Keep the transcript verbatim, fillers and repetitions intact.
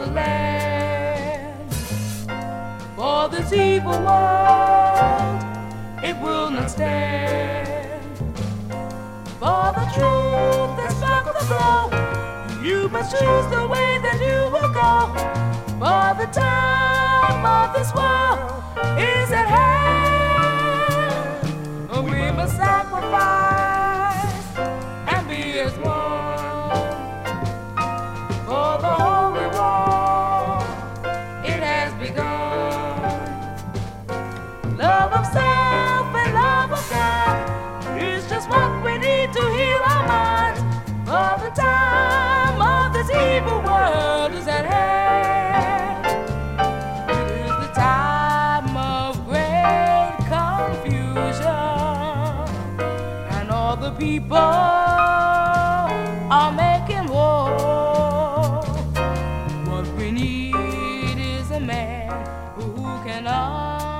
the land. For this evil world, it will not stand. For the truth that struck the blow, you must choose the way that you will go. For the time of this world is at hand. We must sacrifice and be as one. For the holy war, it has begun. Love of self and love of God is just what we need to heal our minds. For the time of this evil world is at hand. It is the time of great confusion, and all the people are making war. What we need is a man who can understand.